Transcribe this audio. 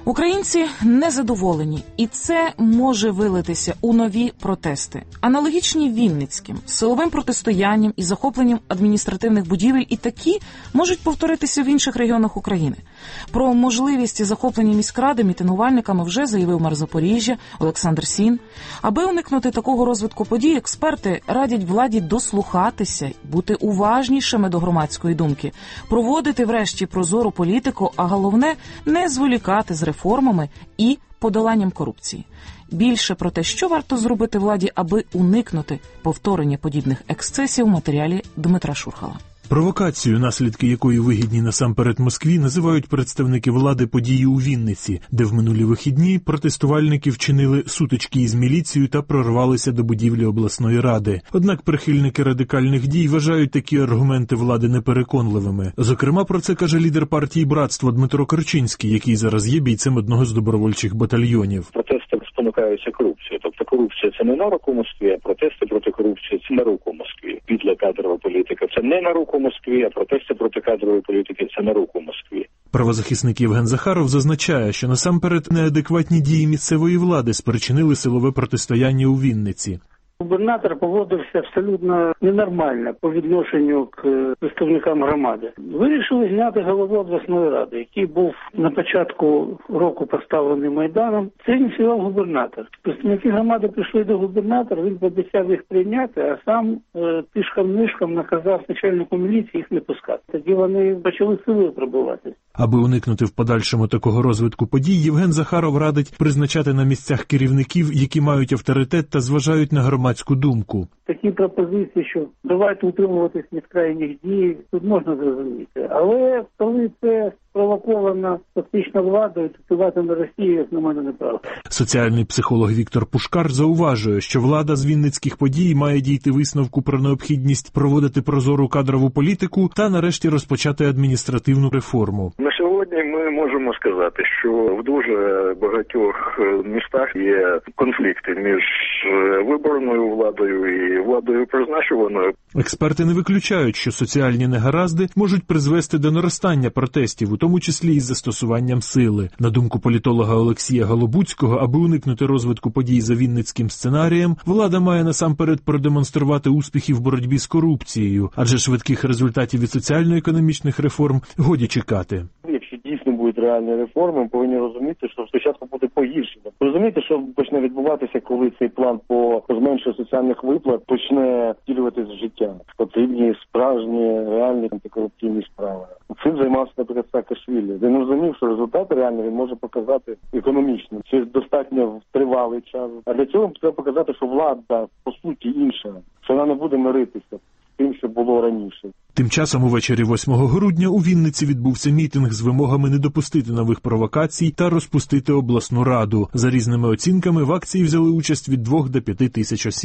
Українці незадоволені, і це може вилитися у нові протести, аналогічні Вінницьким, силовим протистоянням і захопленням адміністративних будівель, і такі можуть повторитися в інших регіонах України. Про можливість захоплення міськради мітингувальниками вже заявив мер Запоріжжя Олександр Сін. Аби уникнути такого розвитку подій, експерти радять владі дослухатися, бути уважнішими до громадської думки, проводити врешті прозору політику, а головне – не зволікати з реформами і подоланням корупції. Більше про те, що варто зробити владі, аби уникнути повторення подібних ексцесів, у матеріалі Дмитра Шурхала. Провокацію, наслідки якої вигідні насамперед Москві, називають представники влади події у Вінниці, де в минулі вихідні протестувальники вчинили сутички із міліцією та прорвалися до будівлі обласної ради. Однак прихильники радикальних дій вважають такі аргументи влади непереконливими. Зокрема, про це каже лідер партії «Братство» Дмитро Корчинський, який зараз є бійцем одного з добровольчих батальйонів. Протести спонукаються корупцією. Тобто корупція – це не на руку Москві, а протести проти корупції – це на руку Москві. Підла кадрова політика – це не на руку Москві, а протести проти кадрової політики – це на руку Москві. Правозахисник Євген Захаров зазначає, що насамперед неадекватні дії місцевої влади спричинили силове протистояння у Вінниці. Губернатор поводився абсолютно ненормально по відношенню к представникам громади. Вирішили зняти голову обласної ради, який був на початку року поставлений Майданом. Це ініціював губернатор. Представники громади прийшли до губернатора, він пообіцяв їх прийняти, а сам тишком-нишком наказав начальнику міліції їх не пускати. Тоді вони почали силою пробуватися. Аби уникнути в подальшому такого розвитку подій, Євген Захаров радить призначати на місцях керівників, які мають авторитет та зважають на громадську думку. Такі пропозиції, що давайте утримуватись від крайніх дій, тут можна зрозуміти. Але коли це спровоковано фактично владою, то впливати на Росію, як на мене, неправда. Соціальний психолог Віктор Пушкар зауважує, що влада з вінницьких подій має дійти висновку про необхідність проводити прозору кадрову політику та нарешті розпочати адміністративну реформу. На сьогодні ми можемо сказати, що в дуже багатьох містах є конфлікти між виборною владою і владою призначуваною. Експерти не виключають, що соціальні негаразди можуть призвести до наростання протестів, у тому числі із застосуванням сили. На думку політолога Олексія Голобуцького, аби уникнути розвитку подій за вінницьким сценарієм, влада має насамперед продемонструвати успіхи в боротьбі з корупцією, адже швидких результатів від соціально-економічних реформ годі чекати. Якщо дійсно будуть реальні реформи, ми повинні розуміти, що спочатку буде погіршення. Розумієте, що почне відбуватися, коли цей план по зменшенню соціальних виплат почне втілюватися в життя. Потрібні справжні, реальні антикорупційні справи. Цим займався, наприклад, Саакашвілі. Він розумів, що результати реальні він може показати економічно. Це достатньо тривалий час. А для цього треба показати, що влада, по суті, інша. Що вона не буде миритися з тим, що було раніше. Тим часом увечері 8 грудня у Вінниці відбувся мітинг з вимогами не допустити нових провокацій та розпустити обласну раду. За різними оцінками в акції взяли участь від 2 до 5 тисяч осіб.